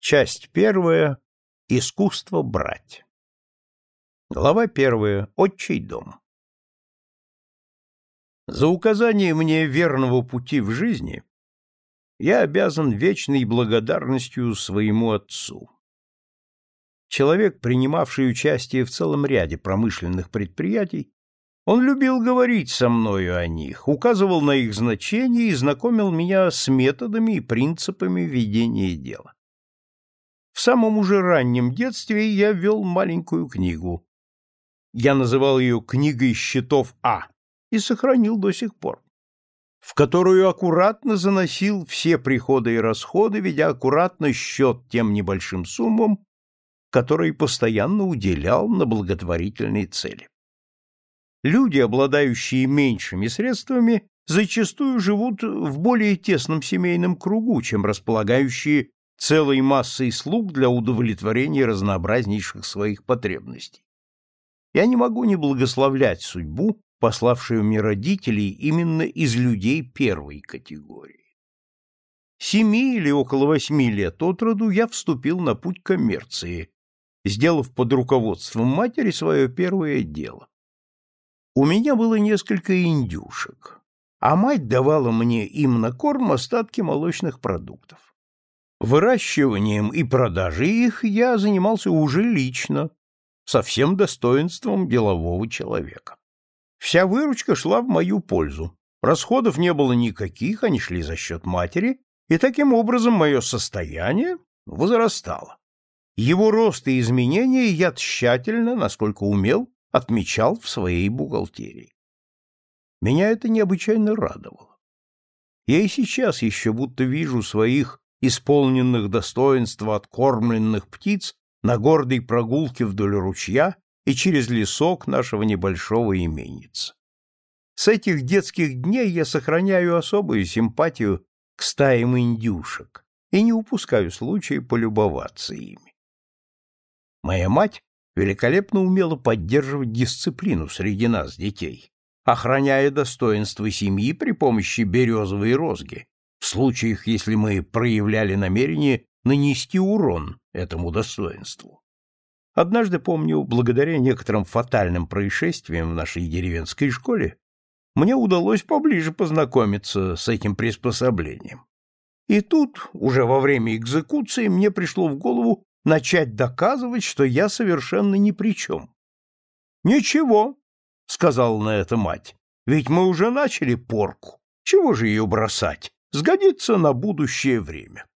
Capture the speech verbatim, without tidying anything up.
Часть первая. Искусство брать. Глава первая. Отчий дом. За указание мне верного пути в жизни я обязан вечной благодарностью своему отцу. Человек, принимавший участие в целом ряде промышленных предприятий, он любил говорить со мною о них, указывал на их значение и знакомил меня с методами и принципами ведения дела. В самом уже раннем детстве я вел маленькую книгу. Я называл ее «Книгой счетов А» и сохранил до сих пор, в которую аккуратно заносил все приходы и расходы, ведя аккуратно счет тем небольшим суммам, которые постоянно уделял на благотворительные цели. Люди, обладающие меньшими средствами, зачастую живут в более тесном семейном кругу, чем располагающие целой массой слуг для удовлетворения разнообразнейших своих потребностей. Я не могу не благословлять судьбу, пославшую мне родителей именно из людей первой категории. Семи или около восьми лет от роду я вступил на путь коммерции, сделав под руководством матери свое первое дело. У меня было несколько индюшек, а мать давала мне им на корм остатки молочных продуктов. Выращиванием и продажей их я занимался уже лично, со всем достоинством делового человека. Вся выручка шла в мою пользу, расходов не было никаких, они шли за счет матери, и таким образом мое состояние возрастало. Его рост и изменения я тщательно, насколько умел, отмечал в своей бухгалтерии. Меня это необычайно радовало. Я и сейчас еще будто вижу своих исполненных достоинства откормленных птиц на гордой прогулке вдоль ручья и через лесок нашего небольшого именьица. С этих детских дней я сохраняю особую симпатию к стаям индюшек и не упускаю случая полюбоваться ими. Моя мать великолепно умела поддерживать дисциплину среди нас, детей, охраняя достоинство семьи при помощи березовой розги, в случаях, если мы проявляли намерение нанести урон этому достоинству. Однажды, помню, благодаря некоторым фатальным происшествиям в нашей деревенской школе, мне удалось поближе познакомиться с этим приспособлением. И тут, уже во время экзекуции, мне пришло в голову начать доказывать, что я совершенно ни при чем. «Ничего», — сказала на это мать, — «ведь мы уже начали порку. Чего же ее бросать? Сгодится на будущее время».